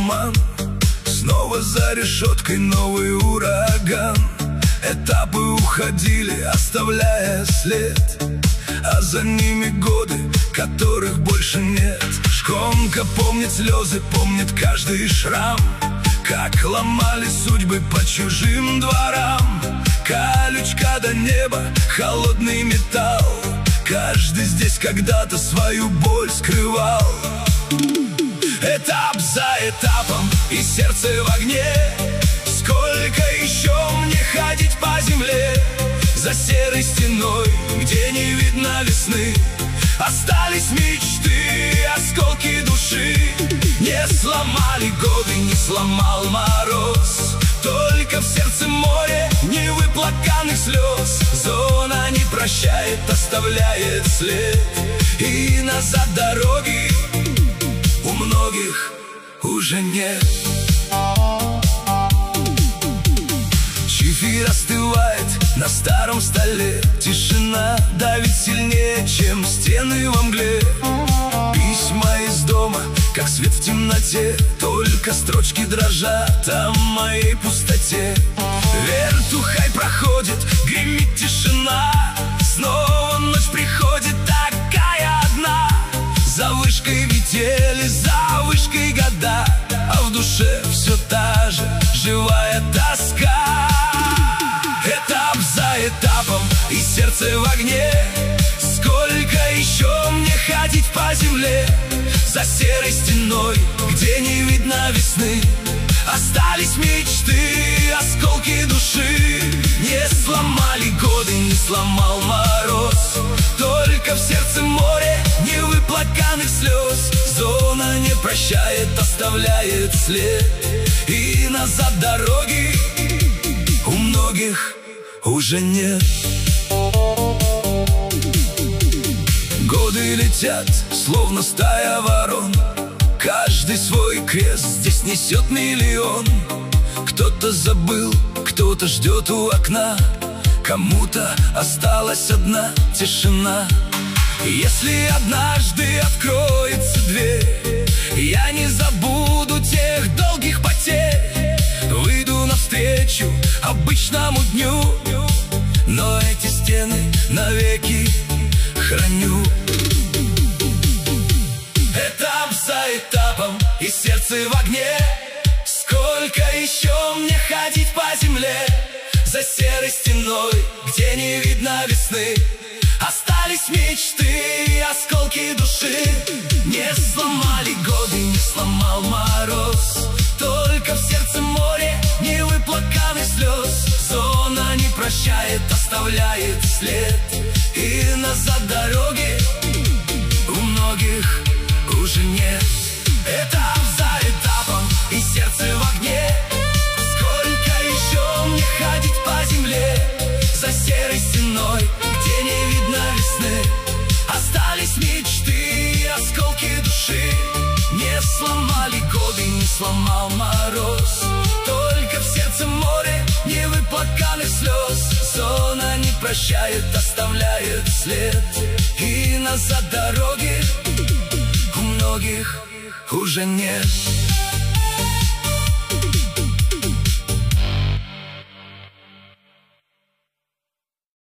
туман. Снова за решеткой новый ураган. Этапы уходили, оставляя след, а за ними годы, которых больше нет. Шконка помнит слезы, помнит каждый шрам, как ломали судьбы по чужим дворам. Колючка до неба, холодный металл, каждый здесь когда-то свою боль скрывал. Этап за этапом, и сердце в огне. Сколько еще мне ходить по земле? За серой стеной, где не видно весны, остались мечты, осколки души. Не сломали годы, не сломал мороз, только в сердце море невыплаканных слез. Зона не прощает, оставляет след, и назад дороги у многих уже нет. Чифирь остывает на старом столе, тишина давит сильнее, чем стены во мгле. Письма из дома, как свет в темноте, только строчки дрожат о моей пустоте. Вертухай проходит, гремит тишина, снова ночь приходит такая одна. За вышкой метели, за вышкой года, а в душе все та же живая тоска. Этап за этапом, и сердце в огне. Сколько еще мне ходить по земле? За серой стеной, где не видно весны, остались мечты, осколки души. Не сломали годы, не сломал мороз, только в сердце море невыплаканных слез. Зона не прощает, оставляет след, и назад дороги у многих уже нет. Годы летят, словно стая ворон, каждый свой крест здесь несет миллион. Кто-то забыл, кто-то ждет у окна, кому-то осталась одна тишина. Если однажды откроется дверь, я не забуду тех долгих потерь. Выйду навстречу обычному дню, но эти стены навеки храню. Этап за этапом, и сердце в огне. Сколько еще мне ходить по земле? За серой стеной, где не видно весны, остались мечты, осколки души. Не сломали годы, не сломал мороз, только в сердце море невыплаканных слез. Зона не прощает, оставляет след, и назад дороги у многих уже нет. Этап за этапом, и сердце в огне. Сколько еще мне ходить по земле? За серой стеной, где не видно весны, остались мечты, осколки души. Не сломали годы, не сломал мороз, только в сердце море невыплаканных слез. Зона не прощает, оставляет след, и назад дороги у многих уже нет.